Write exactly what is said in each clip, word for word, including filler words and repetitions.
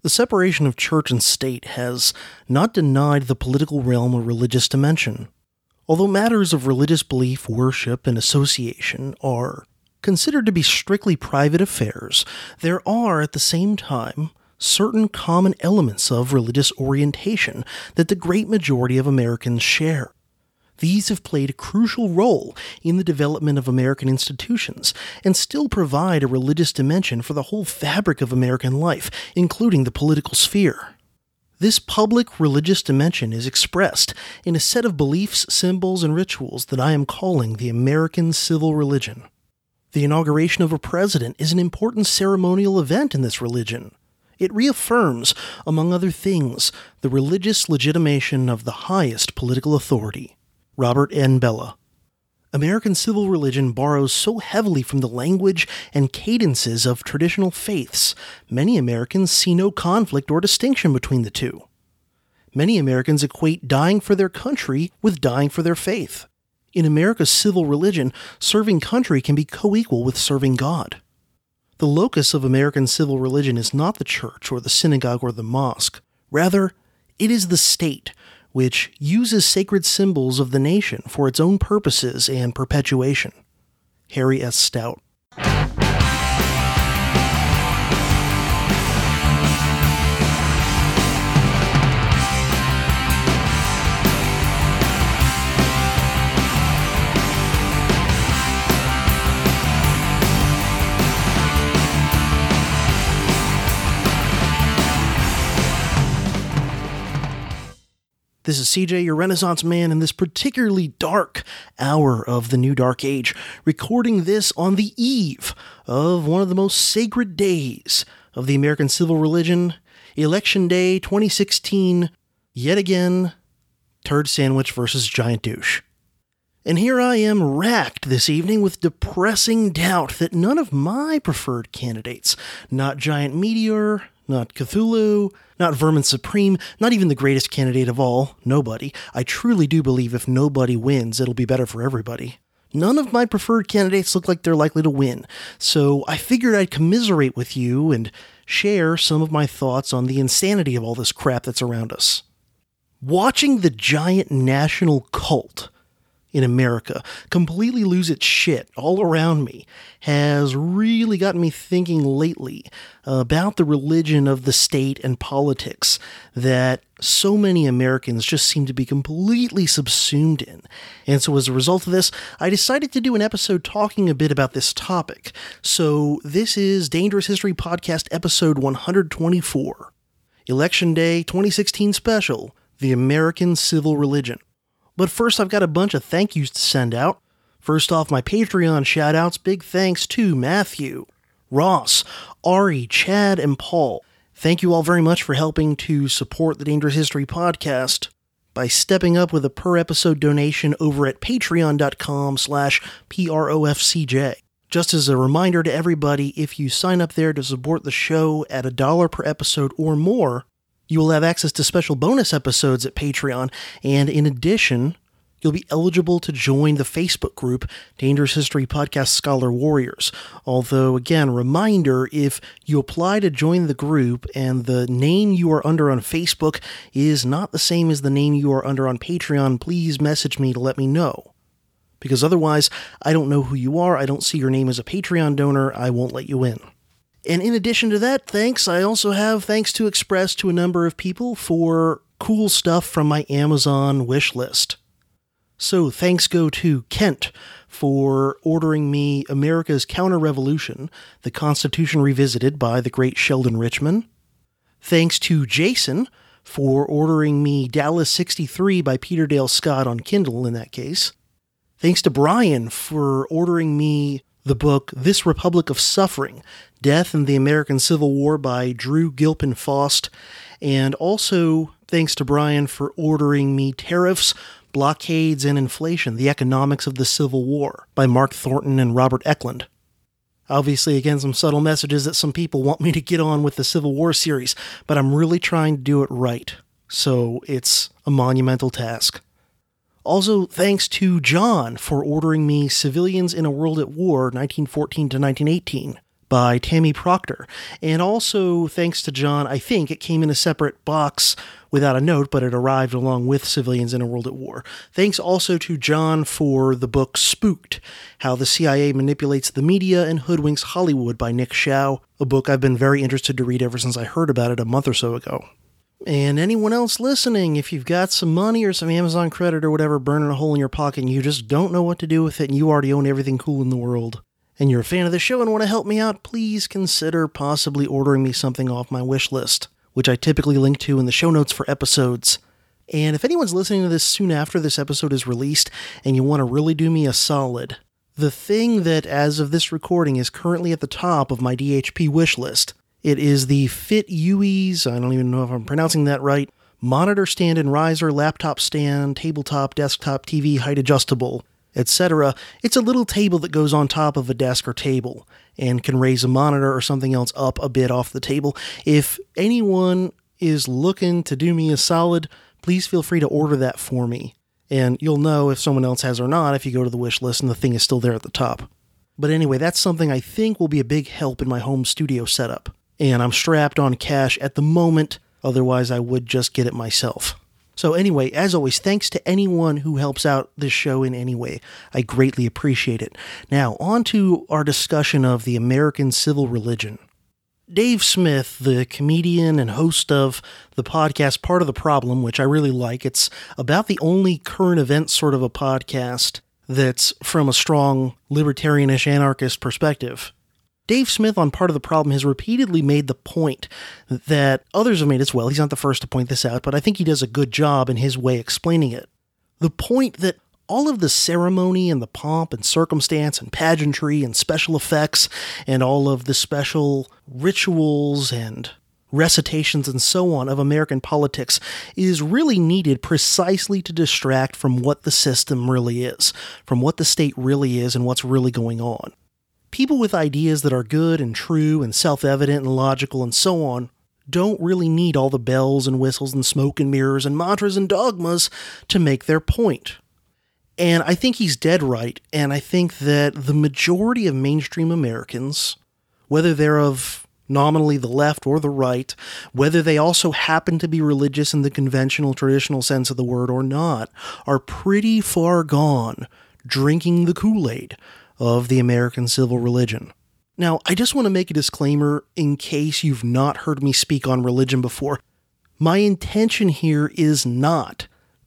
The separation of church and state has not denied the political realm a religious dimension. Although matters of religious belief, worship, and association are considered to be strictly private affairs, there are, at the same time, certain common elements of religious orientation that the great majority of Americans share. These have played a crucial role in the development of American institutions and still provide a religious dimension for the whole fabric of American life, including the political sphere. This public religious dimension is expressed in a set of beliefs, symbols, and rituals that I am calling the American civil religion. The inauguration of a president is an important ceremonial event in this religion. It reaffirms, among other things, the religious legitimation of the highest political authority. Robert N. Bellah. American civil religion borrows so heavily from the language and cadences of traditional faiths, many Americans see no conflict or distinction between the two. Many Americans equate dying for their country with dying for their faith. In America's civil religion, serving country can be co-equal with serving God. The locus of American civil religion is not the church or the synagogue or the mosque. Rather, it is the state, which uses sacred symbols of the nation for its own purposes and perpetuation. Harry S. Stout. This is C J, your Renaissance man, in this particularly dark hour of the New Dark Age, recording this on the eve of one of the most sacred days of the American civil religion, Election Day twenty sixteen, yet again, Turd Sandwich versus Giant Douche. And here I am racked this evening with depressing doubt that none of my preferred candidates, not Giant Meteor, not Cthulhu, not Vermin Supreme, not even the greatest candidate of all, nobody. I truly do believe if nobody wins, it'll be better for everybody. None of my preferred candidates look like they're likely to win, so I figured I'd commiserate with you and share some of my thoughts on the insanity of all this crap that's around us. Watching the giant national cult in America completely lose its shit all around me has really gotten me thinking lately about the religion of the state and politics that so many Americans just seem to be completely subsumed in. And so as a result of this, I decided to do an episode talking a bit about this topic. So this is Dangerous History Podcast episode one hundred twenty-four, Election Day twenty sixteen Special, The American Civil Religion. But first, I've got a bunch of thank yous to send out. First off, my Patreon shoutouts. Big thanks to Matthew, Ross, Ari, Chad, and Paul. Thank you all very much for helping to support the Dangerous History Podcast by stepping up with a per-episode donation over at patreon.com slash PROFCJ. Just as a reminder to everybody, if you sign up there to support the show at a dollar per episode or more, you will have access to special bonus episodes at Patreon, and in addition, you'll be eligible to join the Facebook group, Dangerous History Podcast Scholar Warriors. Although, again, reminder, if you apply to join the group and the name you are under on Facebook is not the same as the name you are under on Patreon, please message me to let me know. Because otherwise, I don't know who you are, I don't see your name as a Patreon donor, I won't let you in. And in addition to that, thanks, I also have thanks to express to a number of people for cool stuff from my Amazon wish list. So thanks go to Kent for ordering me America's Counter-Revolution, The Constitution Revisited by the great Sheldon Richman. Thanks to Jason for ordering me Dallas sixty-three by Peter Dale Scott on Kindle in that case. Thanks to Brian for ordering me the book This Republic of Suffering, Death in the American Civil War by Drew Gilpin Faust, and also thanks to Brian for ordering me Tariffs, Blockades, and Inflation, The Economics of the Civil War by Mark Thornton and Robert Eklund. Obviously, again, some subtle messages that some people want me to get on with the Civil War series, but I'm really trying to do it right, so it's a monumental task. Also, thanks to John for ordering me Civilians in a World at War, nineteen fourteen to nineteen eighteen, by Tammy Proctor. And also, thanks to John, I think it came in a separate box without a note, but it arrived along with Civilians in a World at War. Thanks also to John for the book Spooked, How the C I A Manipulates the Media and Hoodwinks Hollywood by Nick Shao, a book I've been very interested to read ever since I heard about it a month or so ago. And anyone else listening, if you've got some money or some Amazon credit or whatever burning a hole in your pocket and you just don't know what to do with it and you already own everything cool in the world, and you're a fan of the show and want to help me out, please consider possibly ordering me something off my wish list, which I typically link to in the show notes for episodes. And if anyone's listening to this soon after this episode is released and you want to really do me a solid, the thing that, as of this recording, is currently at the top of my D H P wish list, it is the FitUE's, I don't even know if I'm pronouncing that right, monitor stand and riser, laptop stand, tabletop, desktop, T V, height adjustable, et cetera. It's a little table that goes on top of a desk or table and can raise a monitor or something else up a bit off the table. If anyone is looking to do me a solid, please feel free to order that for me. And you'll know if someone else has or not if you go to the wish list and the thing is still there at the top. But anyway, that's something I think will be a big help in my home studio setup. And I'm strapped on cash at the moment, otherwise I would just get it myself. So anyway, as always, thanks to anyone who helps out this show in any way. I greatly appreciate it. Now, on to our discussion of the American civil religion. Dave Smith, the comedian and host of the podcast Part of the Problem, which I really like, it's about the only current event sort of a podcast that's from a strong libertarianish anarchist perspective. Dave Smith on Part of the Problem has repeatedly made the point that others have made as well. He's not the first to point this out, but I think he does a good job in his way explaining it. The point that all of the ceremony and the pomp and circumstance and pageantry and special effects and all of the special rituals and recitations and so on of American politics is really needed precisely to distract from what the system really is, from what the state really is and what's really going on. People with ideas that are good and true and self-evident and logical and so on don't really need all the bells and whistles and smoke and mirrors and mantras and dogmas to make their point. And I think he's dead right, and I think that the majority of mainstream Americans, whether they're of nominally the left or the right, whether they also happen to be religious in the conventional traditional sense of the word or not, are pretty far gone drinking the Kool-Aid of the American civil religion. Now, I just want to make a disclaimer in case you've not heard me speak on religion before. My intention here is not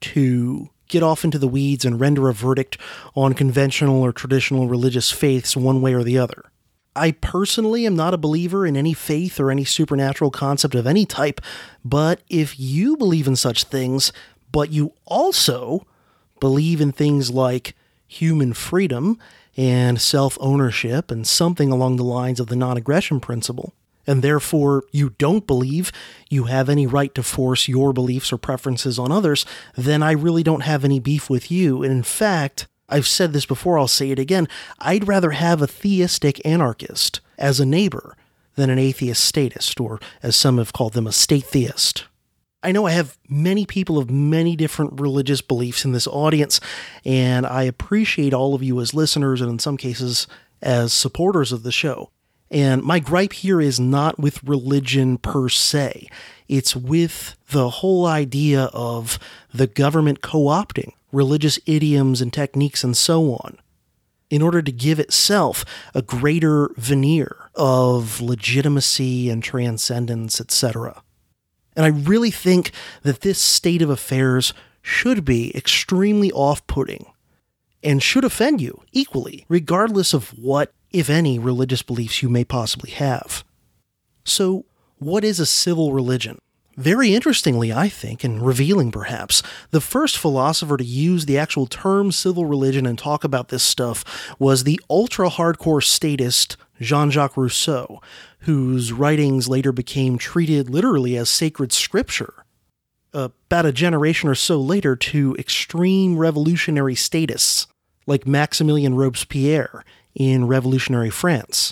to get off into the weeds and render a verdict on conventional or traditional religious faiths one way or the other. I personally am not a believer in any faith or any supernatural concept of any type, but if you believe in such things, but you also believe in things like human freedom and self-ownership and something along the lines of the non-aggression principle, and therefore you don't believe you have any right to force your beliefs or preferences on others, then I really don't have any beef with you. And in fact, I've said this before, I'll say it again, I'd rather have a theistic anarchist as a neighbor than an atheist statist, or as some have called them, a state theist. I know I have many people of many different religious beliefs in this audience, and I appreciate all of you as listeners and in some cases as supporters of the show. And my gripe here is not with religion per se. It's with the whole idea of the government co-opting religious idioms and techniques and so on in order to give itself a greater veneer of legitimacy and transcendence, et cetera. And I really think that this state of affairs should be extremely off-putting and should offend you equally, regardless of what, if any, religious beliefs you may possibly have. So, what is a civil religion? Very interestingly, I think, and revealing perhaps, the first philosopher to use the actual term civil religion and talk about this stuff was the ultra-hardcore statist Jean-Jacques Rousseau, whose writings later became treated literally as sacred scripture. About a generation or so later, to extreme revolutionary statists like Maximilien Robespierre in revolutionary France.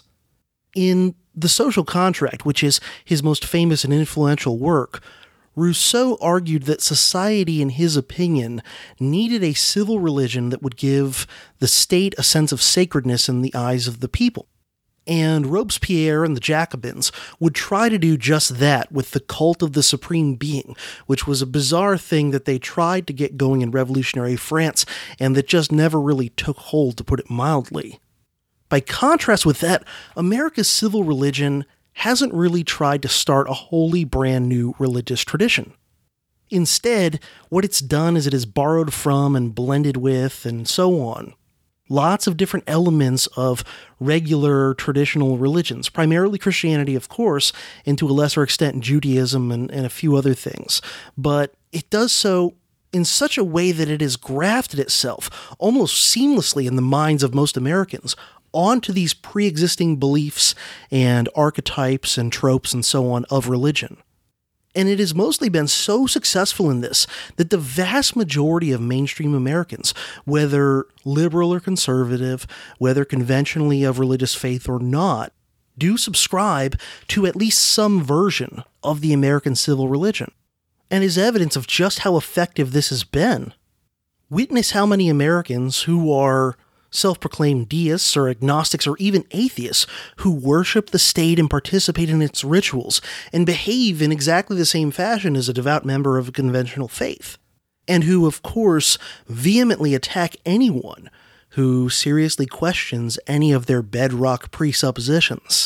In The Social Contract, which is his most famous and influential work, Rousseau argued that society, in his opinion, needed a civil religion that would give the state a sense of sacredness in the eyes of the people. And Robespierre and the Jacobins would try to do just that with the cult of the Supreme Being, which was a bizarre thing that they tried to get going in revolutionary France and that just never really took hold, to put it mildly. By contrast with that, America's civil religion hasn't really tried to start a wholly brand new religious tradition. Instead, what it's done is it has borrowed from and blended with and so on lots of different elements of regular traditional religions, primarily Christianity, of course, and to a lesser extent Judaism and, and a few other things. But it does so in such a way that it has grafted itself almost seamlessly in the minds of most Americans onto these pre-existing beliefs and archetypes and tropes and so on of religion. And it has mostly been so successful in this that the vast majority of mainstream Americans, whether liberal or conservative, whether conventionally of religious faith or not, do subscribe to at least some version of the American civil religion. And is evidence of just how effective this has been. Witness how many Americans who are self-proclaimed deists or agnostics or even atheists who worship the state and participate in its rituals and behave in exactly the same fashion as a devout member of a conventional faith, and who, of course, vehemently attack anyone who seriously questions any of their bedrock presuppositions.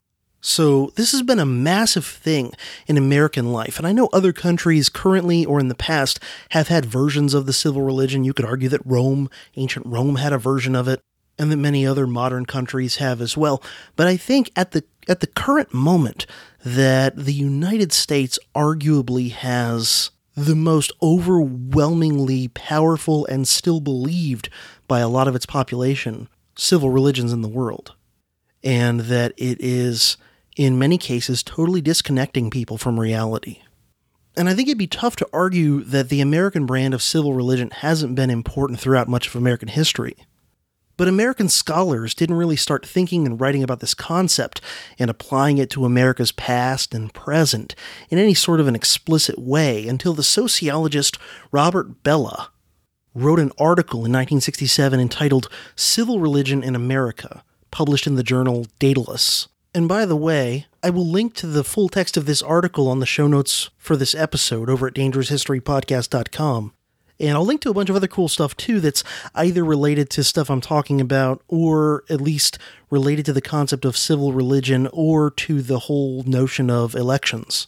So this has been a massive thing in American life, and I know other countries currently or in the past have had versions of the civil religion. You could argue that Rome, ancient Rome, had a version of it, and that many other modern countries have as well. But I think at the at the current moment that the United States arguably has the most overwhelmingly powerful and still believed by a lot of its population civil religions in the world, and that it is in many cases totally disconnecting people from reality. And I think it'd be tough to argue that the American brand of civil religion hasn't been important throughout much of American history. But American scholars didn't really start thinking and writing about this concept and applying it to America's past and present in any sort of an explicit way until the sociologist Robert Bellah wrote an article in nineteen sixty-seven entitled Civil Religion in America, published in the journal Daedalus. And by the way, I will link to the full text of this article on the show notes for this episode over at dangerous history podcast dot com. And I'll link to a bunch of other cool stuff too that's either related to stuff I'm talking about or at least related to the concept of civil religion or to the whole notion of elections.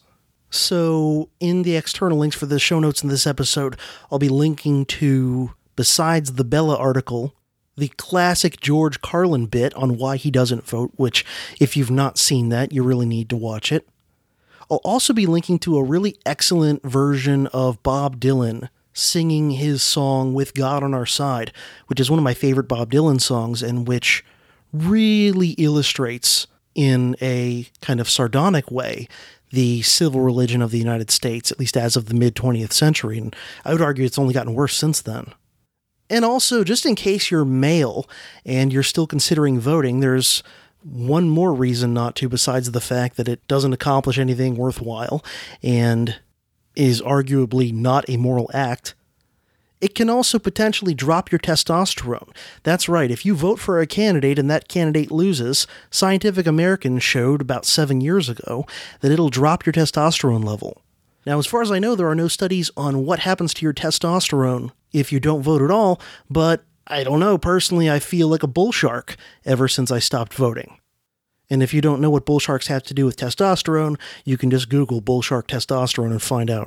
So in the external links for the show notes in this episode, I'll be linking to, besides the Bellah article, the classic George Carlin bit on why he doesn't vote, which, if you've not seen that, you really need to watch it. I'll also be linking to a really excellent version of Bob Dylan singing his song With God on Our Side, which is one of my favorite Bob Dylan songs and which really illustrates in a kind of sardonic way the civil religion of the United States, at least as of the mid-twentieth century, and I would argue it's only gotten worse since then. And also, just in case you're male and you're still considering voting, there's one more reason not to besides the fact that it doesn't accomplish anything worthwhile and is arguably not a moral act. It can also potentially drop your testosterone. That's right, if you vote for a candidate and that candidate loses, Scientific American showed about seven years ago that it'll drop your testosterone level. Now, as far as I know, there are no studies on what happens to your testosterone if you don't vote at all, but I don't know, personally I feel like a bull shark ever since I stopped voting. And if you don't know what bull sharks have to do with testosterone, you can just Google bull shark testosterone and find out.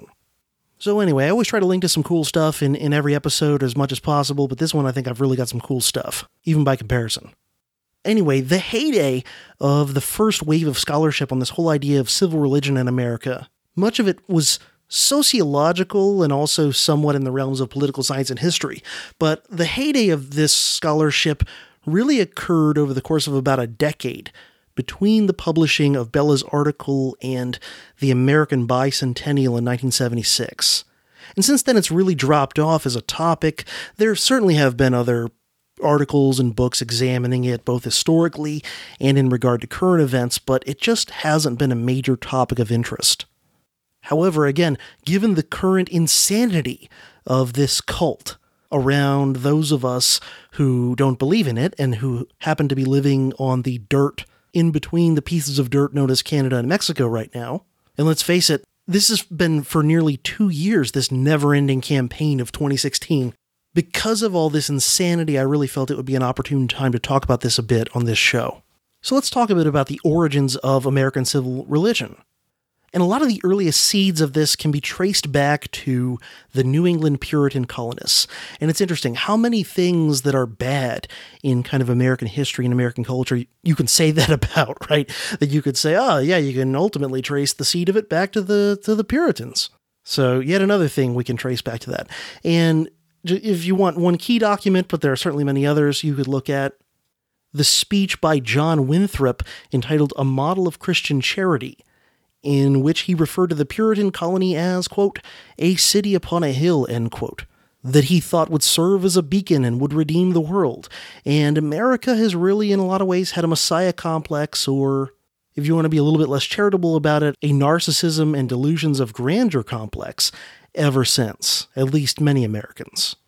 So anyway, I always try to link to some cool stuff in, in every episode as much as possible, but this one I think I've really got some cool stuff, even by comparison. Anyway, the heyday of the first wave of scholarship on this whole idea of civil religion in America, much of it was sociological and also somewhat in the realms of political science and history. But the heyday of this scholarship really occurred over the course of about a decade between the publishing of Bellah's article and the American Bicentennial in nineteen seventy-six. And since then it's really dropped off as a topic. There certainly have been other articles and books examining it both historically and in regard to current events, but it just hasn't been a major topic of interest. However, again, given the current insanity of this cult around those of us who don't believe in it and who happen to be living on the dirt in between the pieces of dirt known as Canada and Mexico right now. And let's face it, this has been for nearly two years, this never-ending campaign of twenty sixteen. Because of all this insanity, I really felt it would be an opportune time to talk about this a bit on this show. So let's talk a bit about the origins of American civil religion. And a lot of the earliest seeds of this can be traced back to the New England Puritan colonists. And it's interesting how many things that are bad in kind of American history and American culture you can say that about, right? That you could say, oh, yeah, you can ultimately trace the seed of it back to the to the Puritans. So yet another thing we can trace back to that. And if you want one key document, but there are certainly many others you could look at, the speech by John Winthrop entitled A Model of Christian Charity, in which he referred to the Puritan colony as, quote, a city upon a hill, end quote, that he thought would serve as a beacon and would redeem the world. And America has really, in a lot of ways, had a messiah complex, or, if you want to be a little bit less charitable about it, a narcissism and delusions of grandeur complex ever since, at least many Americans.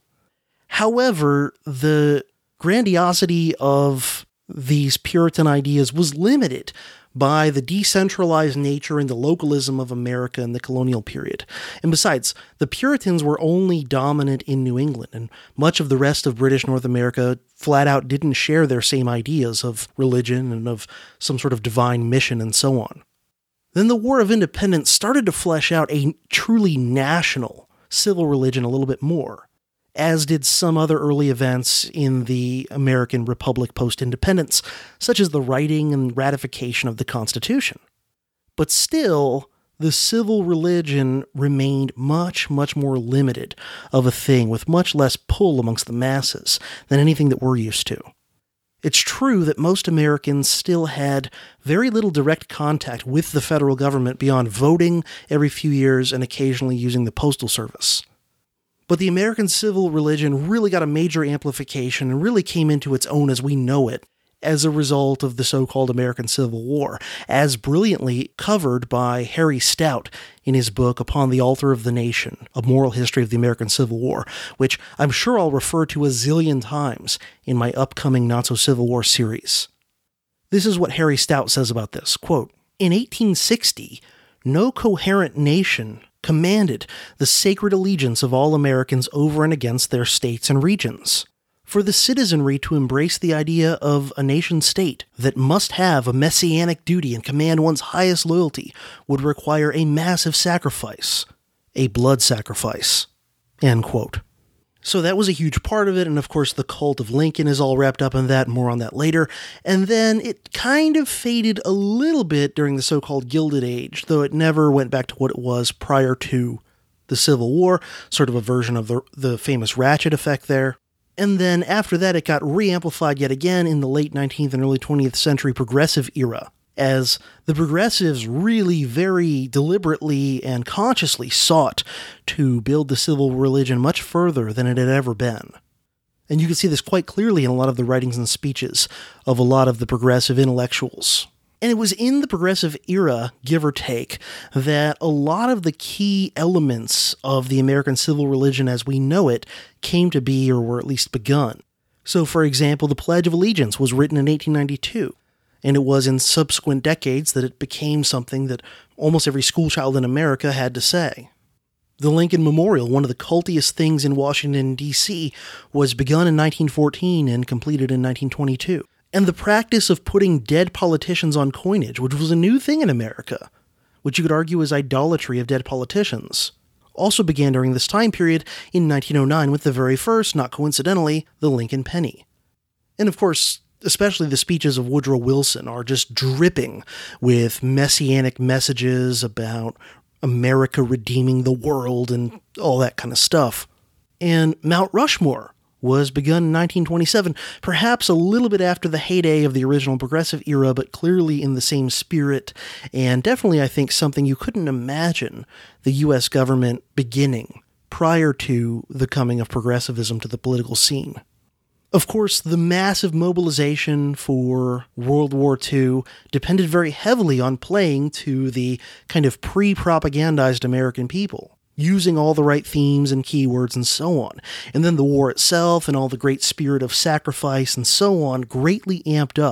However, the grandiosity of these Puritan ideas was limited by the decentralized nature and the localism of America in the colonial period. And besides, the Puritans were only dominant in New England, and much of the rest of British North America flat out didn't share their same ideas of religion and of some sort of divine mission and so on. Then the War of Independence started to flesh out a truly national civil religion a little bit more, as did some other early events in the American Republic post-independence, such as the writing and ratification of the Constitution. But still, the civil religion remained much, much more limited of a thing, with much less pull amongst the masses than anything that we're used to. It's true that most Americans still had very little direct contact with the federal government beyond voting every few years and occasionally using the postal service. But the American civil religion really got a major amplification and really came into its own as we know it as a result of the so-called American Civil War, as brilliantly covered by Harry Stout in his book Upon the Altar of the Nation, A Moral History of the American Civil War, which I'm sure I'll refer to a zillion times in my upcoming Not-So-Civil War series. This is what Harry Stout says about this, quote, in eighteen sixty, no coherent nation commanded the sacred allegiance of all Americans over and against their states and regions. For the citizenry to embrace the idea of a nation-state that must have a messianic duty and command one's highest loyalty would require a massive sacrifice, a blood sacrifice, end quote. So that was a huge part of it, and of course the cult of Lincoln is all wrapped up in that, more on that later. And then it kind of faded a little bit during the so-called Gilded Age, though it never went back to what it was prior to the Civil War, sort of a version of the, the famous ratchet effect there. And then after that, it got re-amplified yet again in the late nineteenth and early twentieth century progressive era, as the progressives really very deliberately and consciously sought to build the civil religion much further than it had ever been. And you can see this quite clearly in a lot of the writings and speeches of a lot of the progressive intellectuals. And it was in the progressive era, give or take, that a lot of the key elements of the American civil religion as we know it came to be, or were at least begun. So, for example, the Pledge of Allegiance was written in eighteen ninety-two, and it was in subsequent decades that it became something that almost every schoolchild in America had to say. The Lincoln Memorial, one of the cultiest things in Washington, D C, was begun in nineteen fourteen and completed in nineteen twenty-two. And the practice of putting dead politicians on coinage, which was a new thing in America, which you could argue is idolatry of dead politicians, also began during this time period in nineteen oh nine with the very first, not coincidentally, the Lincoln penny. And of course, especially the speeches of Woodrow Wilson are just dripping with messianic messages about America redeeming the world and all that kind of stuff. And Mount Rushmore was begun in nineteen twenty-seven, perhaps a little bit after the heyday of the original progressive era, but clearly in the same spirit, and definitely, I think, something you couldn't imagine the U S government beginning prior to the coming of progressivism to the political scene. Of course, the massive mobilization for World War Two depended very heavily on playing to the kind of pre-propagandized American people, using all the right themes and keywords and so on. And then the war itself and all the great spirit of sacrifice and so on greatly amped up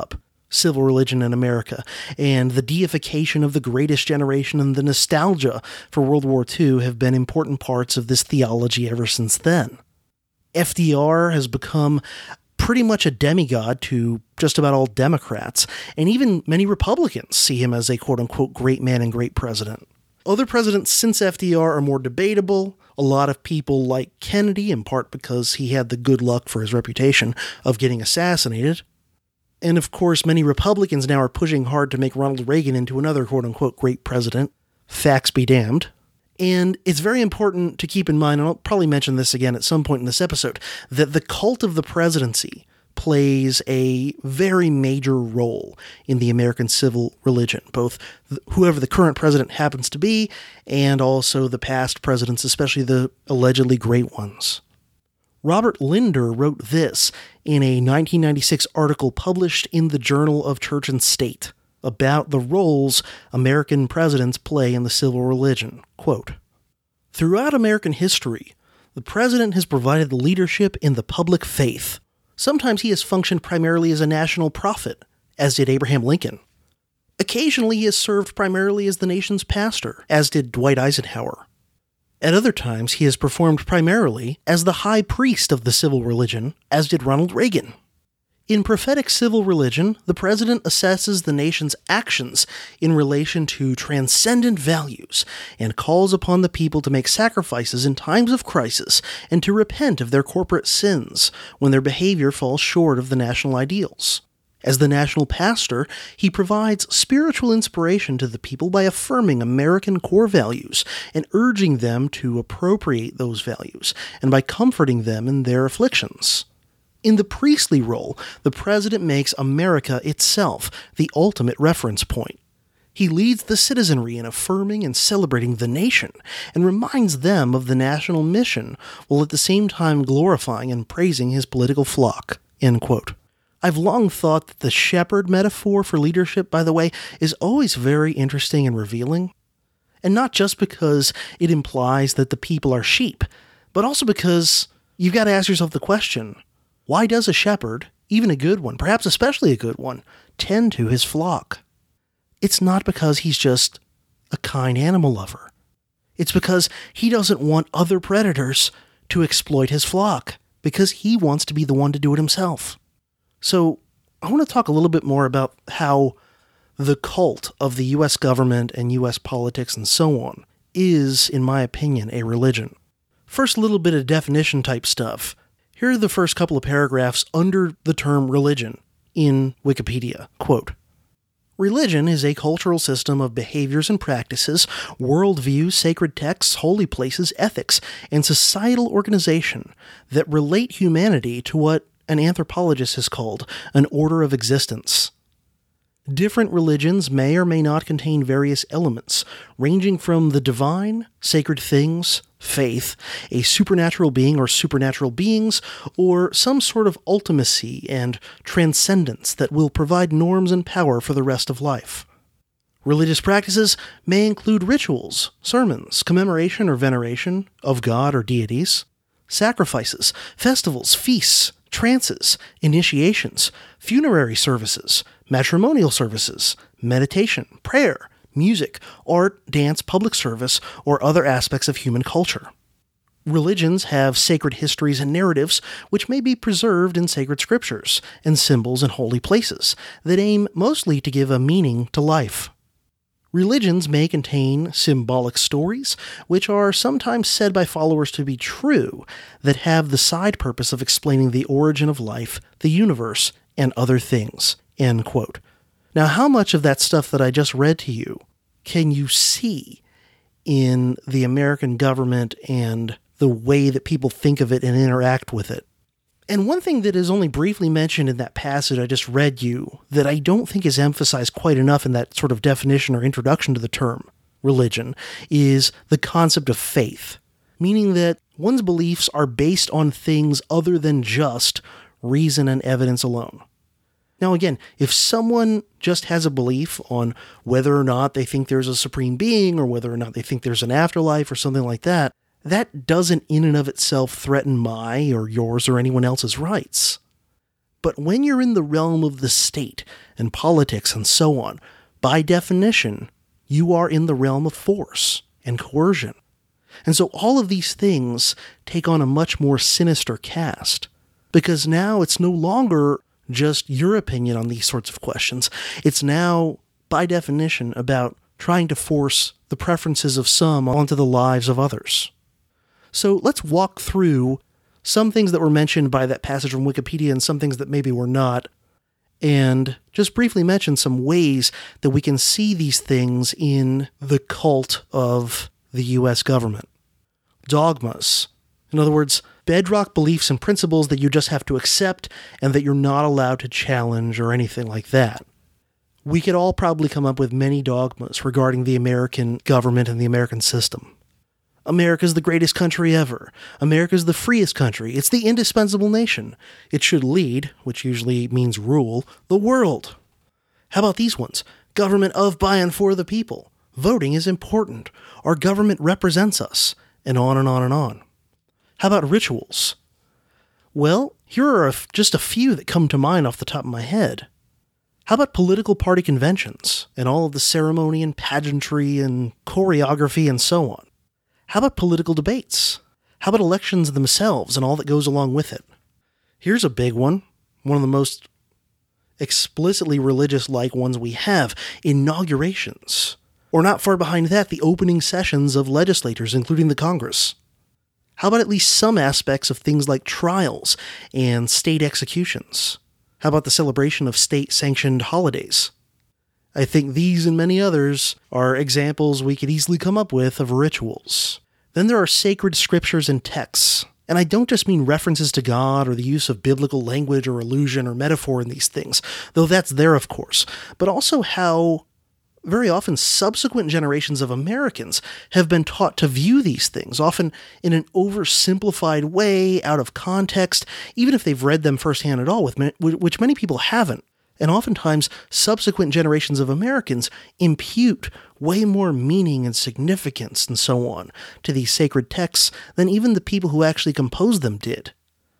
civil religion in America, and the deification of the greatest generation and the nostalgia for World War Two have been important parts of this theology ever since then. F D R has become pretty much a demigod to just about all Democrats, and even many Republicans see him as a quote-unquote great man and great president. Other presidents since F D R are more debatable. A lot of people like Kennedy, in part because he had the good luck for his reputation of getting assassinated. And of course, many Republicans now are pushing hard to make Ronald Reagan into another quote-unquote great president. Facts be damned. And it's very important to keep in mind, and I'll probably mention this again at some point in this episode, that the cult of the presidency plays a very major role in the American civil religion, both whoever the current president happens to be and also the past presidents, especially the allegedly great ones. Robert Linder wrote this in a nineteen ninety-six article published in the Journal of Church and State about the roles American presidents play in the civil religion. Quote, "Throughout American history, the president has provided the leadership in the public faith. Sometimes he has functioned primarily as a national prophet, as did Abraham Lincoln. Occasionally he has served primarily as the nation's pastor, as did Dwight Eisenhower. At other times he has performed primarily as the high priest of the civil religion, as did Ronald Reagan. In prophetic civil religion, the president assesses the nation's actions in relation to transcendent values and calls upon the people to make sacrifices in times of crisis and to repent of their corporate sins when their behavior falls short of the national ideals. As the national pastor, he provides spiritual inspiration to the people by affirming American core values and urging them to appropriate those values, and by comforting them in their afflictions. In the priestly role, the president makes America itself the ultimate reference point. He leads the citizenry in affirming and celebrating the nation, and reminds them of the national mission, while at the same time glorifying and praising his political flock." End quote. I've long thought that the shepherd metaphor for leadership, by the way, is always very interesting and revealing. And not just because it implies that the people are sheep, but also because you've got to ask yourself the question, why does a shepherd, even a good one, perhaps especially a good one, tend to his flock? It's not because he's just a kind animal lover. It's because he doesn't want other predators to exploit his flock, because he wants to be the one to do it himself. So I want to talk a little bit more about how the cult of the U S government and U S politics and so on is, in my opinion, a religion. First, a little bit of definition type stuff. Here are the first couple of paragraphs under the term religion in Wikipedia. Quote, "Religion is a cultural system of behaviors and practices, worldviews, sacred texts, holy places, ethics, and societal organization that relate humanity to what an anthropologist has called an order of existence. Different religions may or may not contain various elements, ranging from the divine, sacred things, faith, a supernatural being or supernatural beings, or some sort of ultimacy and transcendence that will provide norms and power for the rest of life. Religious practices may include rituals, sermons, commemoration or veneration of God or deities, sacrifices, festivals, feasts, trances, initiations, funerary services, matrimonial services, meditation, prayer, music, art, dance, public service, or other aspects of human culture. Religions have sacred histories and narratives which may be preserved in sacred scriptures and symbols in holy places that aim mostly to give a meaning to life. Religions may contain symbolic stories, which are sometimes said by followers to be true, that have the side purpose of explaining the origin of life, the universe, and other things." End quote. Now, how much of that stuff that I just read to you can you see in the American government and the way that people think of it and interact with it? And one thing that is only briefly mentioned in that passage I just read you that I don't think is emphasized quite enough in that sort of definition or introduction to the term religion is the concept of faith, meaning that one's beliefs are based on things other than just reason and evidence alone. Now again, if someone just has a belief on whether or not they think there's a supreme being or whether or not they think there's an afterlife or something like that, that doesn't in and of itself threaten my or yours or anyone else's rights. But when you're in the realm of the state and politics and so on, by definition, you are in the realm of force and coercion. And so all of these things take on a much more sinister cast, because now it's no longer just your opinion on these sorts of questions. It's now, by definition, about trying to force the preferences of some onto the lives of others. So let's walk through some things that were mentioned by that passage from Wikipedia and some things that maybe were not, and just briefly mention some ways that we can see these things in the cult of the U S government. Dogmas. In other words, bedrock beliefs and principles that you just have to accept and that you're not allowed to challenge or anything like that. We could all probably come up with many dogmas regarding the American government and the American system. America's the greatest country ever. America's the freest country. It's the indispensable nation. It should lead, which usually means rule, the world. How about these ones? Government of, by, and for the people. Voting is important. Our government represents us. And on and on and on. How about rituals? Well, here are a f- just a few that come to mind off the top of my head. How about political party conventions and all of the ceremony and pageantry and choreography and so on? How about political debates? How about elections themselves and all that goes along with it? Here's a big one, one of the most explicitly religious-like ones we have, inaugurations. Or not far behind that, the opening sessions of legislators, including the Congress. How about at least some aspects of things like trials and state executions? How about the celebration of state-sanctioned holidays? I think these and many others are examples we could easily come up with of rituals. Then there are sacred scriptures and texts. And I don't just mean references to God or the use of biblical language or allusion or metaphor in these things, though that's there, of course, but also how very often subsequent generations of Americans have been taught to view these things, often in an oversimplified way, out of context, even if they've read them firsthand at all, with which many people haven't. And oftentimes, subsequent generations of Americans impute way more meaning and significance and so on to these sacred texts than even the people who actually composed them did.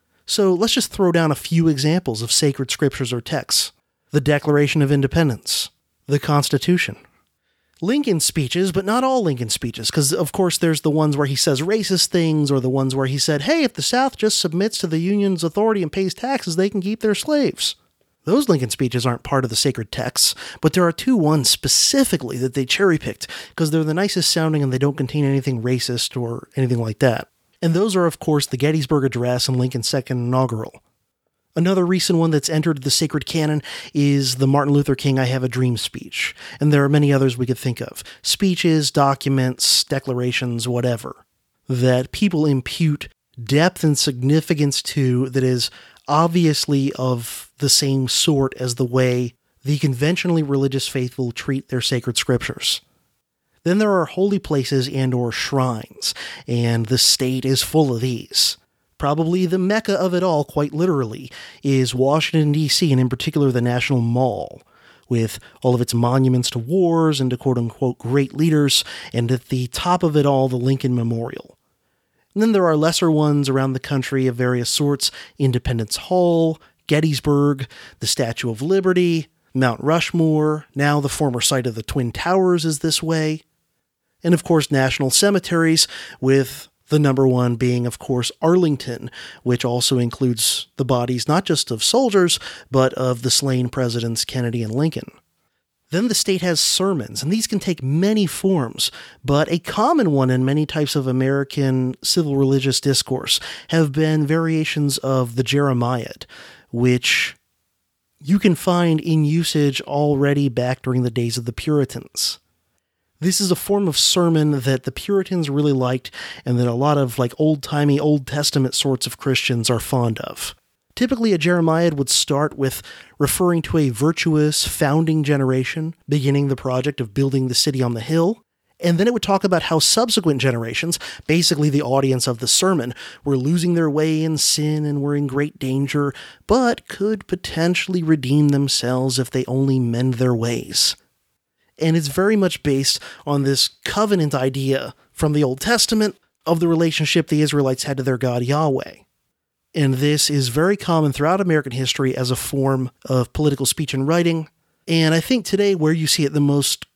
So let's just throw down a few examples of sacred scriptures or texts. The Declaration of Independence. The Constitution. Lincoln's speeches, but not all Lincoln's speeches, because of course there's the ones where he says racist things, or the ones where he said, hey, if the South just submits to the Union's authority and pays taxes, they can keep their slaves. Those Lincoln speeches aren't part of the sacred texts, but there are two ones specifically that they cherry-picked, because they're the nicest sounding and they don't contain anything racist or anything like that. And those are, of course, the Gettysburg Address and Lincoln's second inaugural. Another recent one that's entered the sacred canon is the Martin Luther King I Have a Dream speech, and there are many others we could think of. Speeches, documents, declarations, whatever, that people impute depth and significance to that is obviously of the same sort as the way the conventionally religious faithful treat their sacred scriptures. Then there are holy places and or shrines, and the state is full of these. Probably the mecca of it all, quite literally, is Washington, D C, and in particular the National Mall, with all of its monuments to wars and to quote-unquote great leaders, and at the top of it all, the Lincoln Memorial. And then there are lesser ones around the country of various sorts: Independence Hall, Gettysburg, the Statue of Liberty, Mount Rushmore, now the former site of the Twin Towers is this way, and of course national cemeteries, with the number one being, of course, Arlington, which also includes the bodies not just of soldiers, but of the slain presidents Kennedy and Lincoln. Then the state has sermons, and these can take many forms, but a common one in many types of American civil religious discourse have been variations of the Jeremiad, which you can find in usage already back during the days of the Puritans. This is a form of sermon that the Puritans really liked and that a lot of like old-timey Old Testament sorts of Christians are fond of. Typically, a Jeremiad would start with referring to a virtuous founding generation beginning the project of building the city on the hill, and then it would talk about how subsequent generations, basically the audience of the sermon, were losing their way in sin and were in great danger, but could potentially redeem themselves if they only mend their ways. And it's very much based on this covenant idea from the Old Testament of the relationship the Israelites had to their God Yahweh. And this is very common throughout American history as a form of political speech and writing. And I think today where you see it the most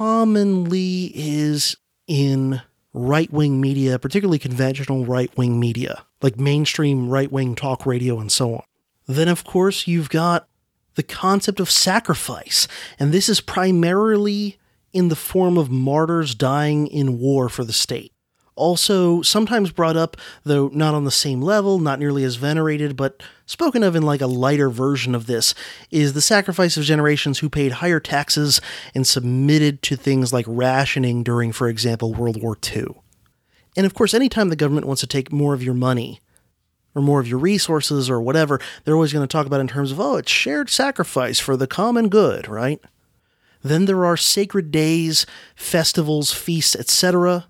commonly is in right-wing media, particularly conventional right-wing media, like mainstream right-wing talk radio and so on. Then, of course, you've got the concept of sacrifice. And this is primarily in the form of martyrs dying in war for the state. Also, sometimes brought up, though not on the same level, not nearly as venerated, but spoken of in like a lighter version of this, is the sacrifice of generations who paid higher taxes and submitted to things like rationing during, for example, World War Two. And of course, anytime the government wants to take more of your money, or more of your resources, or whatever, they're always going to talk about it in terms of, oh, it's shared sacrifice for the common good, right? Then there are sacred days, festivals, feasts, et cetera,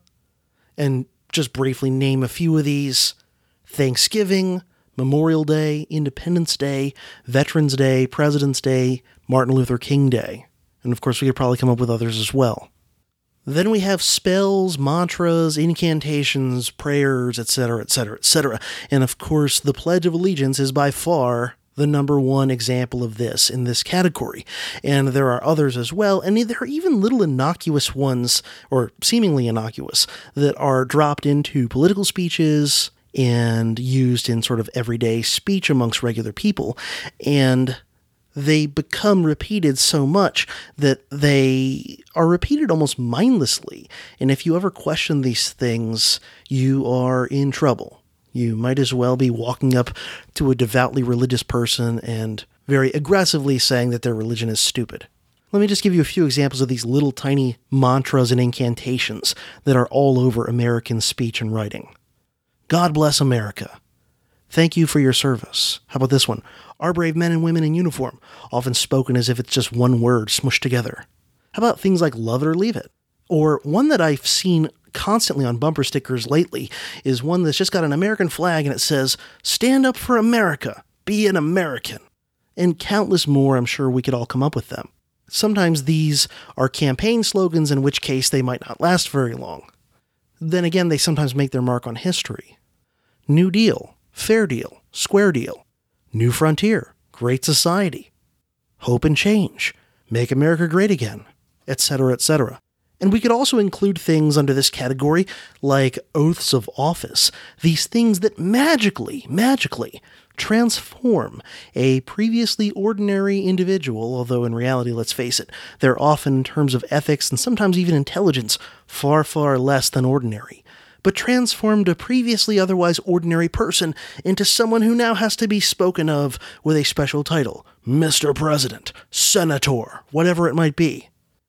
and just briefly name a few of these: Thanksgiving, Memorial Day, Independence Day, Veterans Day, President's Day, Martin Luther King Day. And of course, we could probably come up with others as well. Then we have spells, mantras, incantations, prayers, et cetera, et cetera, et cetera. And of course, the Pledge of Allegiance is by far the number one example of this in this category. And there are others as well, and there are even little innocuous ones, or seemingly innocuous, that are dropped into political speeches and used in sort of everyday speech amongst regular people. And they become repeated so much that they are repeated almost mindlessly. And if you ever question these things, you are in trouble. You might as well be walking up to a devoutly religious person and very aggressively saying that their religion is stupid. Let me just give you a few examples of these little tiny mantras and incantations that are all over American speech and writing. God bless America. Thank you for your service. How about this one? Our brave men and women in uniform, often spoken as if it's just one word smushed together. How about things like love it or leave it? Or one that I've seen constantly on bumper stickers lately is one that's just got an American flag and it says, "Stand up for America, be an American." And countless more, I'm sure we could all come up with them. Sometimes these are campaign slogans, in which case they might not last very long. Then again, they sometimes make their mark on history. New Deal, Fair Deal, Square Deal, New Frontier, Great Society, Hope and Change, Make America Great Again, et cetera, et cetera. And we could also include things under this category like oaths of office, these things that magically, magically transform a previously ordinary individual, although in reality, let's face it, they're often in terms of ethics and sometimes even intelligence far, far less than ordinary, but transformed a previously otherwise ordinary person into someone who now has to be spoken of with a special title, Mister President, Senator, whatever it might be.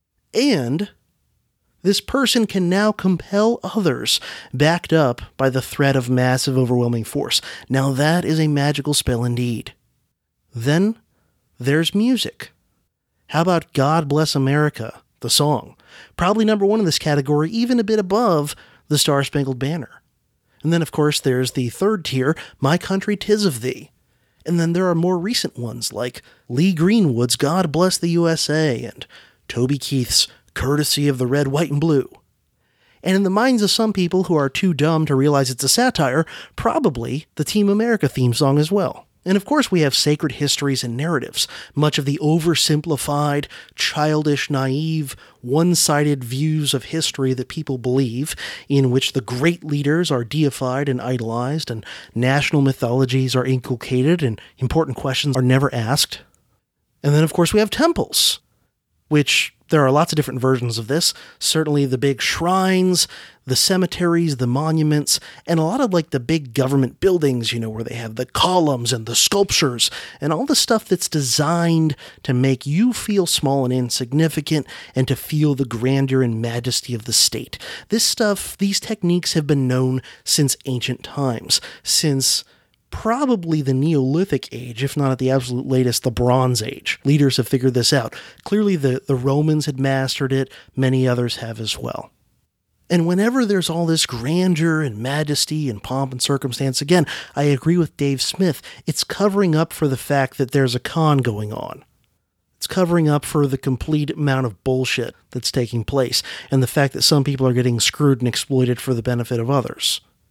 And this person can now compel others, backed up by the threat of massive, overwhelming force. Now that is a magical spell indeed. Then there's music. How about God Bless America, the song? Probably number one in this category, even a bit above the Star-Spangled Banner. And then, of course, there's the third tier, My Country 'Tis of Thee. And then there are more recent ones like Lee Greenwood's God Bless the U S A and Toby Keith's Courtesy of the Red, White, and Blue. And in the minds of some people who are too dumb to realize it's a satire, probably the Team America theme song as well. And of course we have sacred histories and narratives, much of the oversimplified, childish, naive, one-sided views of history that people believe, in which the great leaders are deified and idolized, and national mythologies are inculcated, and important questions are never asked. And then of course we have temples, which there are lots of different versions of this. Certainly the big shrines, the cemeteries, the monuments, and a lot of like the big government buildings, you know, where they have the columns and the sculptures and all the stuff that's designed to make you feel small and insignificant and to feel the grandeur and majesty of the state. This stuff, these techniques have been known since ancient times, since probably the Neolithic age, if not at the absolute latest, the Bronze Age. Leaders have figured this out. Clearly the, the Romans had mastered it, many others have as well. And whenever there's all this grandeur and majesty and pomp and circumstance, again, I agree with Dave Smith, it's covering up for the fact that there's a con going on. It's covering up for the complete amount of bullshit that's taking place, and the fact that some people are getting screwed and exploited for the benefit of others.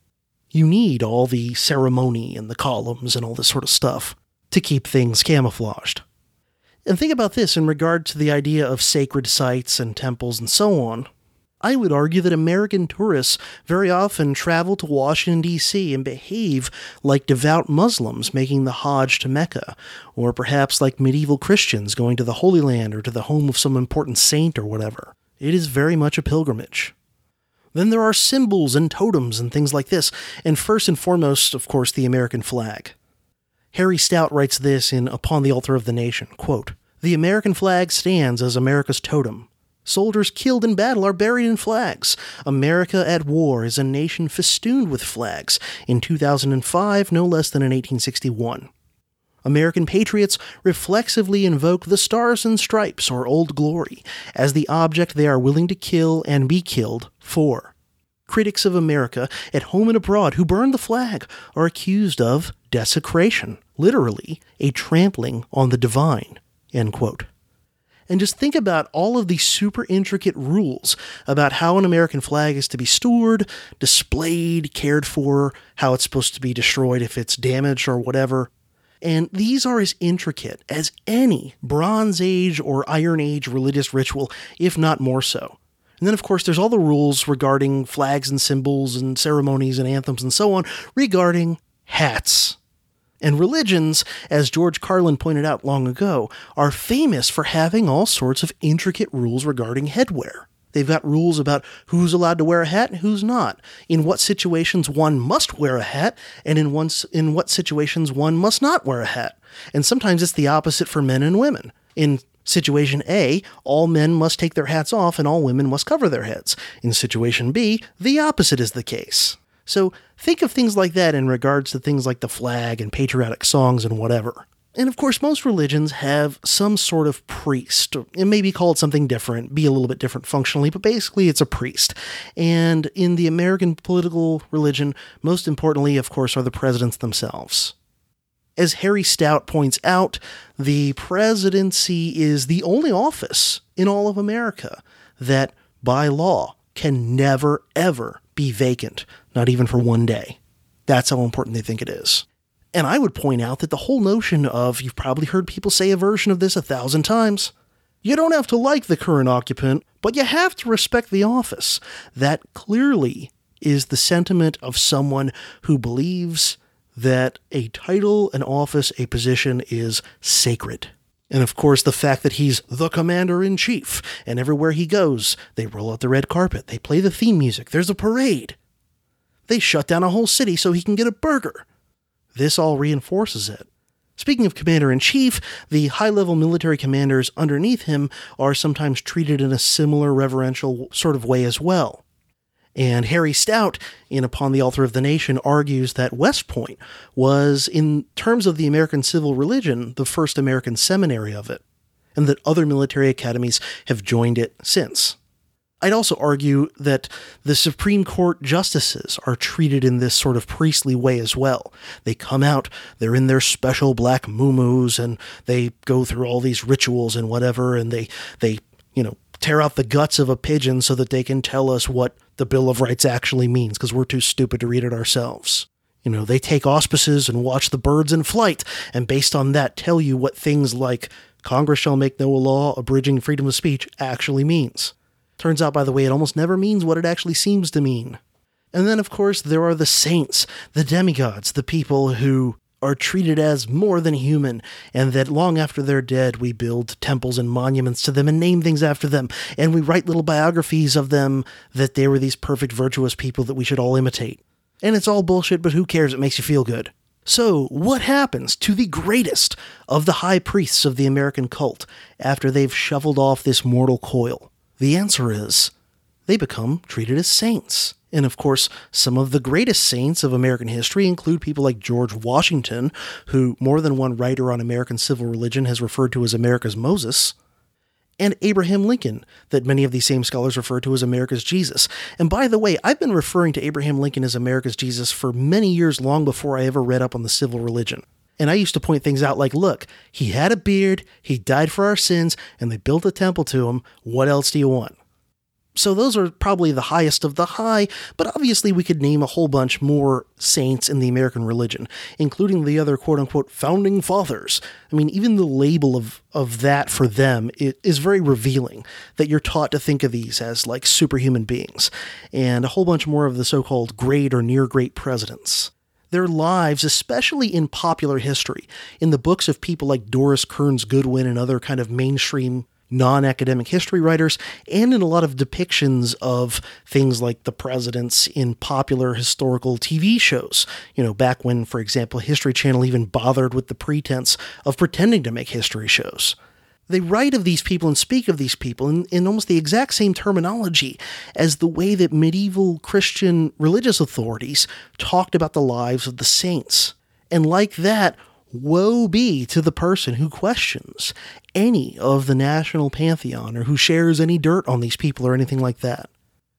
You need all the ceremony and the columns and all this sort of stuff to keep things camouflaged. And think about this in regard to the idea of sacred sites and temples and so on. I would argue that American tourists very often travel to Washington, D C and behave like devout Muslims making the Hajj to Mecca, or perhaps like medieval Christians going to the Holy Land or to the home of some important saint or whatever. It is very much a pilgrimage. Then there are symbols and totems and things like this, and first and foremost, of course, the American flag. Harry Stout writes this in Upon the Altar of the Nation, quote, "The American flag stands as America's totem. Soldiers killed in battle are buried in flags. America at war is a nation festooned with flags. In two thousand five, no less than in eighteen sixty-one. American patriots reflexively invoke the Stars and Stripes, or Old Glory, as the object they are willing to kill and be killed for. Critics of America, at home and abroad, who burn the flag, are accused of desecration, literally, a trampling on the divine." End quote. And just think about all of these super intricate rules about how an American flag is to be stored, displayed, cared for, how it's supposed to be destroyed if it's damaged or whatever. And these are as intricate as any Bronze Age or Iron Age religious ritual, if not more so. And then, of course, there's all the rules regarding flags and symbols and ceremonies and anthems and so on regarding hats. And religions, as George Carlin pointed out long ago, are famous for having all sorts of intricate rules regarding headwear. They've got rules about who's allowed to wear a hat and who's not, in what situations one must wear a hat, and in, one, in what situations one must not wear a hat. And sometimes it's the opposite for men and women. In situation A, all men must take their hats off and all women must cover their heads. In situation B, the opposite is the case. So think of things like that in regards to things like the flag and patriotic songs and whatever. And of course, most religions have some sort of priest. It may be called something different, be a little bit different functionally, but basically it's a priest. And in the American political religion, most importantly, of course, are the presidents themselves. As Harry Stout points out, the presidency is the only office in all of America that, by law, can never, ever be vacant, not even for one day. That's how important they think it is. And I would point out that the whole notion of, you've probably heard people say a version of this a thousand times, you don't have to like the current occupant, but you have to respect the office. That clearly is the sentiment of someone who believes that a title, an office, a position is sacred. And of course, the fact that he's the commander-in-chief, and everywhere he goes, they roll out the red carpet, they play the theme music, there's a parade. They shut down a whole city so he can get a burger. This all reinforces it. Speaking of commander-in-chief, the high-level military commanders underneath him are sometimes treated in a similar reverential sort of way as well. And Harry Stout, in Upon the Altar of the Nation, argues that West Point was, in terms of the American civil religion, the first American seminary of it, and that other military academies have joined it since. I'd also argue that the Supreme Court justices are treated in this sort of priestly way as well. They come out, they're in their special black muumuus, and they go through all these rituals and whatever, and they, they, you know, tear out the guts of a pigeon so that they can tell us what the Bill of Rights actually means, because we're too stupid to read it ourselves. You know, they take auspices and watch the birds in flight, and based on that tell you what things like Congress shall make no law abridging freedom of speech actually means. Turns out, by the way, it almost never means what it actually seems to mean. And then, of course, there are the saints, the demigods, the people who are treated as more than human, and that long after they're dead, we build temples and monuments to them and name things after them, and we write little biographies of them that they were these perfect, virtuous people that we should all imitate. And it's all bullshit, but who cares? It makes you feel good. So, what happens to the greatest of the high priests of the American cult after they've shoveled off this mortal coil? The answer is, they become treated as saints. And of course, some of the greatest saints of American history include people like George Washington, who more than one writer on American civil religion has referred to as America's Moses, and Abraham Lincoln, that many of these same scholars refer to as America's Jesus. And by the way, I've been referring to Abraham Lincoln as America's Jesus for many years, long before I ever read up on the civil religion. And I used to point things out like, look, he had a beard, he died for our sins, and they built a temple to him. What else do you want? So those are probably the highest of the high, but obviously we could name a whole bunch more saints in the American religion, including the other quote-unquote founding fathers. I mean, even the label of, of that for them is very revealing, that you're taught to think of these as like superhuman beings, and a whole bunch more of the so-called great or near-great presidents. Their lives, especially in popular history, in the books of people like Doris Kearns Goodwin and other kind of mainstream non-academic history writers, and in a lot of depictions of things like the presidents in popular historical T V shows. You know, back when, for example, History Channel even bothered with the pretense of pretending to make history shows. They write of these people and speak of these people in, in almost the exact same terminology as the way that medieval Christian religious authorities talked about the lives of the saints. And like that, woe be to the person who questions any of the national pantheon or who shares any dirt on these people or anything like that.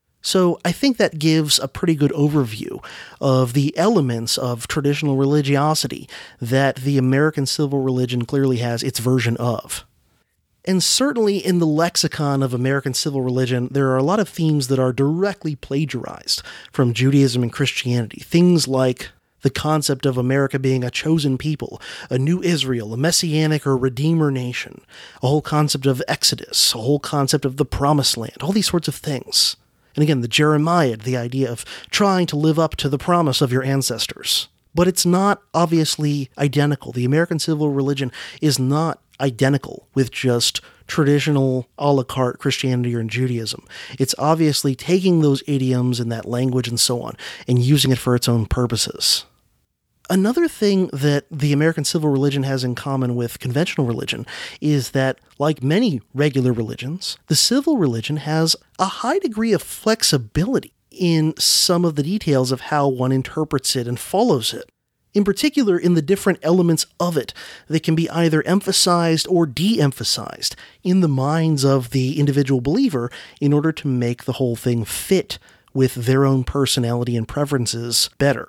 So I think that gives a pretty good overview of the elements of traditional religiosity that the American civil religion clearly has its version of. And certainly in the lexicon of American civil religion, there are a lot of themes that are directly plagiarized from Judaism and Christianity. Things like the concept of America being a chosen people, a new Israel, a messianic or redeemer nation, a whole concept of Exodus, a whole concept of the promised land, all these sorts of things. And again, the Jeremiad, the idea of trying to live up to the promise of your ancestors. But it's not obviously identical. The American civil religion is not identical with just traditional a la carte Christianity or Judaism. It's obviously taking those idioms and that language and so on and using it for its own purposes. Another thing that the American civil religion has in common with conventional religion is that, like many regular religions, the civil religion has a high degree of flexibility in some of the details of how one interprets it and follows it. In particular, in the different elements of it that can be either emphasized or de-emphasized in the minds of the individual believer in order to make the whole thing fit with their own personality and preferences better.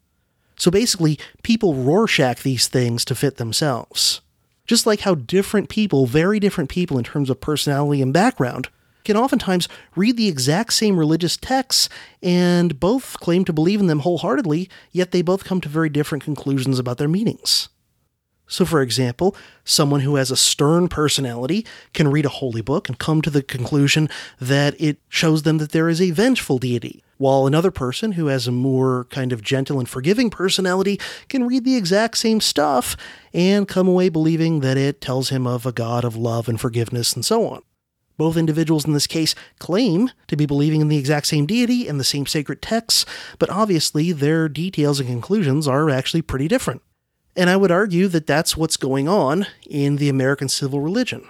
So basically, people Rorschach these things to fit themselves. Just like how different people, very different people in terms of personality and background, can oftentimes read the exact same religious texts and both claim to believe in them wholeheartedly, yet they both come to very different conclusions about their meanings. So for example, someone who has a stern personality can read a holy book and come to the conclusion that it shows them that there is a vengeful deity, while another person who has a more kind of gentle and forgiving personality can read the exact same stuff and come away believing that it tells him of a God of love and forgiveness and so on. Both individuals in this case claim to be believing in the exact same deity and the same sacred texts, but obviously their details and conclusions are actually pretty different. And I would argue that that's what's going on in the American civil religion.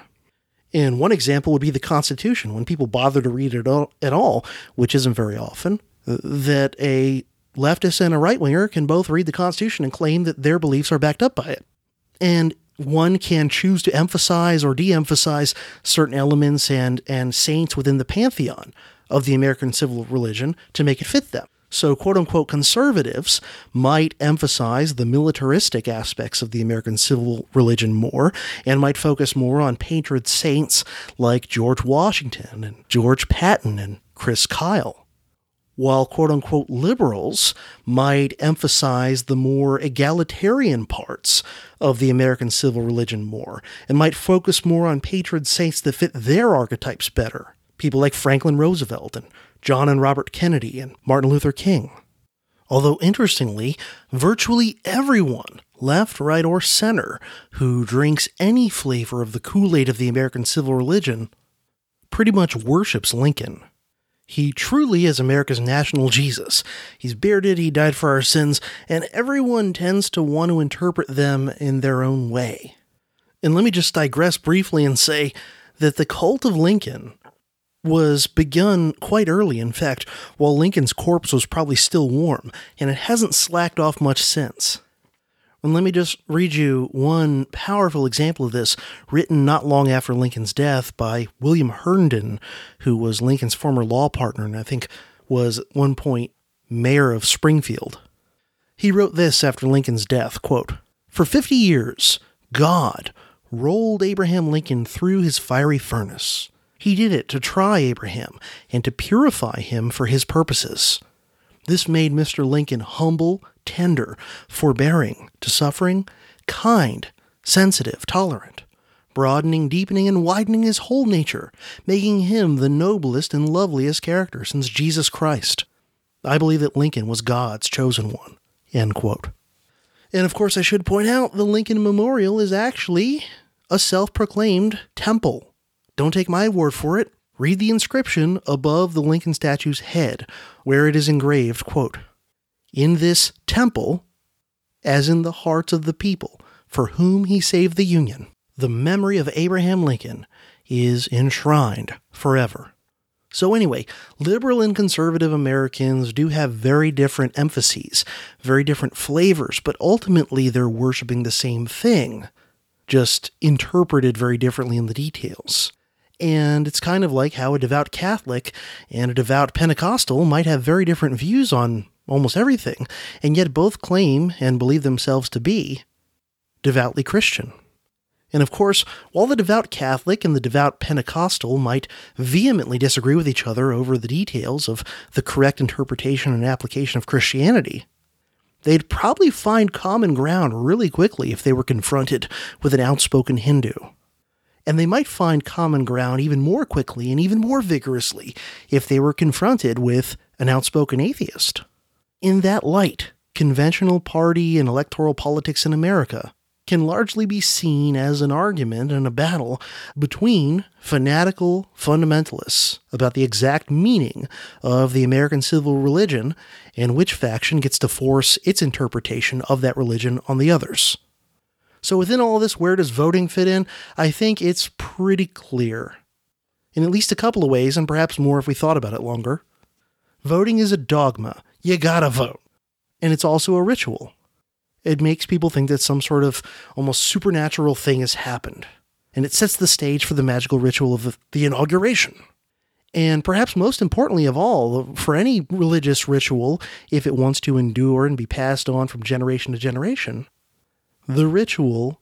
And one example would be the Constitution. When people bother to read it at all, which isn't very often, that a leftist and a right-winger can both read the Constitution and claim that their beliefs are backed up by it. And one can choose to emphasize or de-emphasize certain elements and, and saints within the pantheon of the American civil religion to make it fit them. So quote-unquote conservatives might emphasize the militaristic aspects of the American civil religion more and might focus more on patron saints like George Washington and George Patton and Chris Kyle. While quote-unquote liberals might emphasize the more egalitarian parts of the American civil religion more and might focus more on patron saints that fit their archetypes better. People like Franklin Roosevelt and John and Robert Kennedy and Martin Luther King. Although interestingly, virtually everyone, left, right, or center, who drinks any flavor of the Kool-Aid of the American civil religion pretty much worships Lincoln. He truly is America's national Jesus. He's bearded, he died for our sins, and everyone tends to want to interpret them in their own way. And let me just digress briefly and say that the cult of Lincoln was begun quite early, in fact, while Lincoln's corpse was probably still warm, and it hasn't slacked off much since. And let me just read you one powerful example of this, written not long after Lincoln's death by William Herndon, who was Lincoln's former law partner and I think was at one point mayor of Springfield. He wrote this after Lincoln's death, quote, "For fifty years, God rolled Abraham Lincoln through his fiery furnace. He did it to try Abraham and to purify him for his purposes. This made Mister Lincoln humble, tender, forbearing to suffering, kind, sensitive, tolerant, broadening, deepening, and widening his whole nature, making him the noblest and loveliest character since Jesus Christ. I believe that Lincoln was God's chosen one." End quote. And of course, I should point out the Lincoln Memorial is actually a self-proclaimed temple. Don't take my word for it. Read the inscription above the Lincoln statue's head, where it is engraved, quote, "In this temple, as in the hearts of the people for whom he saved the Union, the memory of Abraham Lincoln is enshrined forever." So anyway, liberal and conservative Americans do have very different emphases, very different flavors, but ultimately they're worshiping the same thing, just interpreted very differently in the details. And it's kind of like how a devout Catholic and a devout Pentecostal might have very different views on almost everything, and yet both claim and believe themselves to be devoutly Christian. And of course, while the devout Catholic and the devout Pentecostal might vehemently disagree with each other over the details of the correct interpretation and application of Christianity, they'd probably find common ground really quickly if they were confronted with an outspoken Hindu. And they might find common ground even more quickly and even more vigorously if they were confronted with an outspoken atheist. In that light, conventional party and electoral politics in America can largely be seen as an argument and a battle between fanatical fundamentalists about the exact meaning of the American civil religion and which faction gets to force its interpretation of that religion on the others. So within all this, where does voting fit in? I think it's pretty clear. In at least a couple of ways, and perhaps more if we thought about it longer. Voting is a dogma. You gotta vote. And it's also a ritual. It makes people think that some sort of almost supernatural thing has happened. And it sets the stage for the magical ritual of the inauguration. And perhaps most importantly of all, for any religious ritual, if it wants to endure and be passed on from generation to generation, the ritual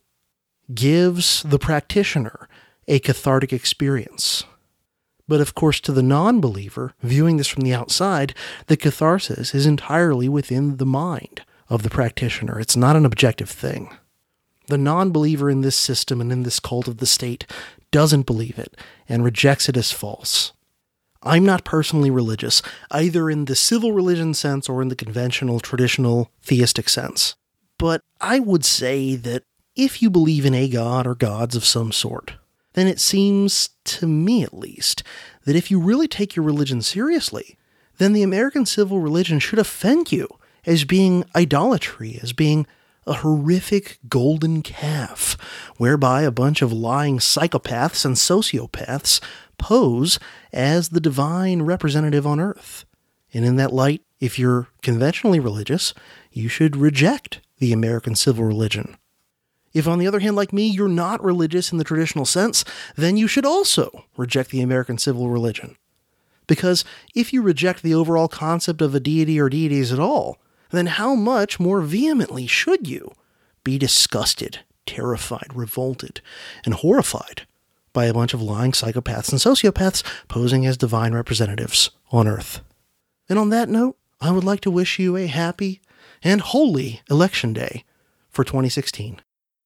gives the practitioner a cathartic experience. But of course, to the non-believer, viewing this from the outside, the catharsis is entirely within the mind of the practitioner. It's not an objective thing. The non-believer in this system and in this cult of the state doesn't believe it and rejects it as false. I'm not personally religious, either in the civil religion sense or in the conventional, traditional, theistic sense. But I would say that if you believe in a god or gods of some sort, then it seems, to me at least, that if you really take your religion seriously, then the American civil religion should offend you as being idolatry, as being a horrific golden calf, whereby a bunch of lying psychopaths and sociopaths pose as the divine representative on earth. And in that light, if you're conventionally religious, you should reject the American civil religion. If, on the other hand, like me, you're not religious in the traditional sense, then you should also reject the American civil religion. Because if you reject the overall concept of a deity or deities at all, then how much more vehemently should you be disgusted, terrified, revolted, and horrified by a bunch of lying psychopaths and sociopaths posing as divine representatives on Earth? And on that note, I would like to wish you a happy and holy Election Day for twenty sixteen.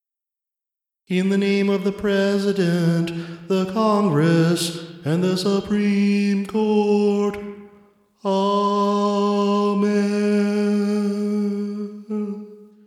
In the name of the President, the Congress, and the Supreme Court, Amen.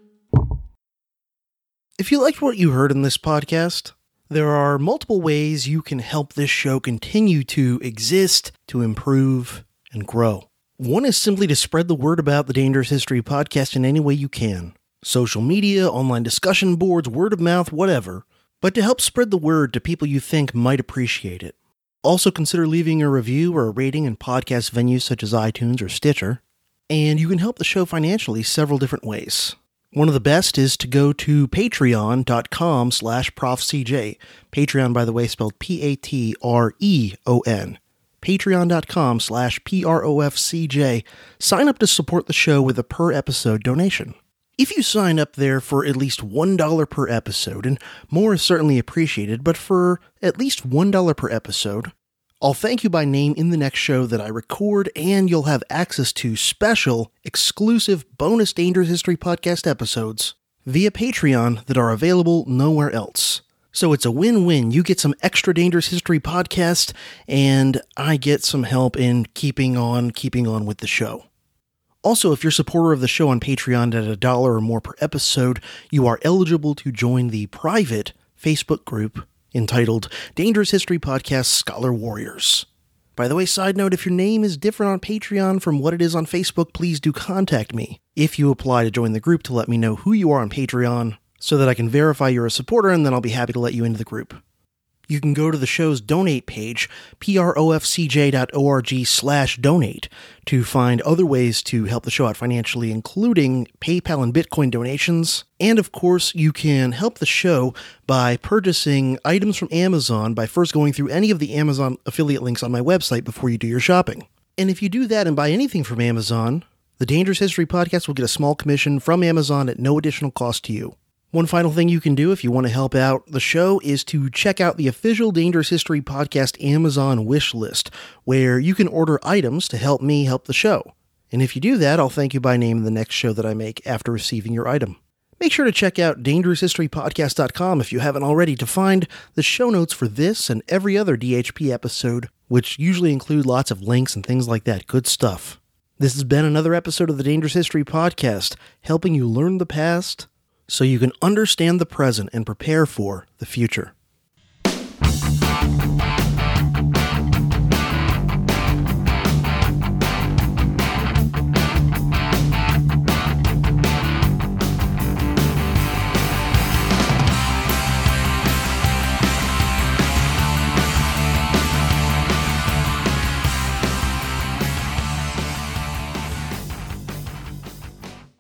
If you liked what you heard in this podcast, there are multiple ways you can help this show continue to exist, to improve, and grow. One is simply to spread the word about the Dangerous History Podcast in any way you can. Social media, online discussion boards, word of mouth, whatever. But to help spread the word to people you think might appreciate it. Also consider leaving a review or a rating in podcast venues such as iTunes or Stitcher. And you can help the show financially several different ways. One of the best is to go to patreon.com slash profcj. Patreon, by the way, spelled P A T R E O N. Patreon.com slash P R O F C J. Sign up to support the show with a per episode donation. If you sign up there for at least one dollar per episode, and more is certainly appreciated, but for at least one dollar per episode, I'll thank you by name in the next show that I record, and you'll have access to special, exclusive bonus Dangerous History Podcast episodes via Patreon that are available nowhere else. So it's a win-win. You get some extra Dangerous History Podcast, and I get some help in keeping on, keeping on with the show. Also, if you're a supporter of the show on Patreon at a dollar or more per episode, you are eligible to join the private Facebook group entitled Dangerous History Podcast Scholar Warriors. By the way, side note, if your name is different on Patreon from what it is on Facebook, please do contact me if you apply to join the group to let me know who you are on Patreon so that I can verify you're a supporter, and then I'll be happy to let you into the group. You can go to the show's donate page, profcj.org slash donate, to find other ways to help the show out financially, including PayPal and Bitcoin donations. And of course, you can help the show by purchasing items from Amazon by first going through any of the Amazon affiliate links on my website before you do your shopping. And if you do that and buy anything from Amazon, the Dangerous History Podcast will get a small commission from Amazon at no additional cost to you. One final thing you can do if you want to help out the show is to check out the official Dangerous History Podcast Amazon wish list, where you can order items to help me help the show. And if you do that, I'll thank you by name in the next show that I make after receiving your item. Make sure to check out dangerous history podcast dot com if you haven't already to find the show notes for this and every other D H P episode, which usually include lots of links and things like that. Good stuff. This has been another episode of the Dangerous History Podcast, helping you learn the past so you can understand the present and prepare for the future.